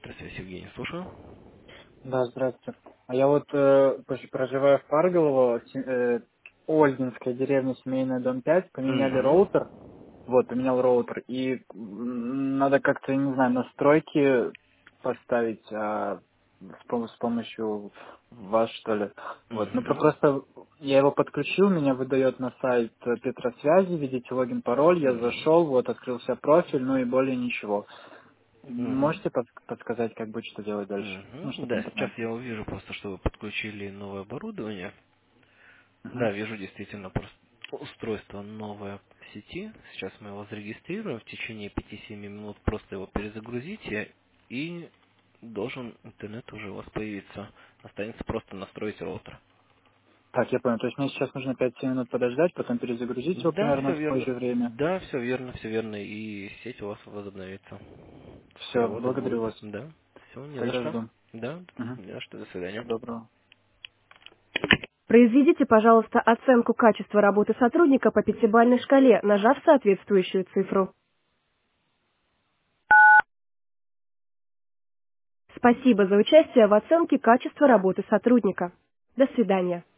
Электросвязь, Евгений, слушаю. Да, здравствуйте. А я вот проживаю в Парголово, Ольгинская деревня, семейная, дом 5. Поменяли Угу. роутер. Вот, поменял роутер. И надо как-то, не знаю, настройки поставить с помощью вас, что ли. Вот. Ну, Угу. просто я его подключил, меня выдает на сайт Петросвязи, видите логин, пароль, я Угу. зашел, вот, открылся профиль, ну и более ничего. Угу. Можете подсказать, как быть, что делать дальше? Ну, Угу. чтобы Да, сейчас интернет я был. увижу просто, что вы подключили новое оборудование. Мгм. Да, вижу действительно просто устройство новое в сети. Сейчас мы его зарегистрируем. В течение 5-7 минут просто его перезагрузите, и должен интернет уже у вас появиться. Останется просто настроить роутер. Так, я понял. То есть мне сейчас нужно 5-7 минут подождать, потом перезагрузить его Да, все примерно в такое верно. же время. Да, все верно, все верно. И сеть у вас возобновится. Все, Переводы благодарю будут. вас. Да. Все, не за Тогда что. жду. Да, Мгм. не за что. До свидания. Всего доброго. Произведите, пожалуйста, оценку качества работы сотрудника по пятибалльной шкале, нажав соответствующую цифру. Спасибо за участие в оценке качества работы сотрудника. До свидания.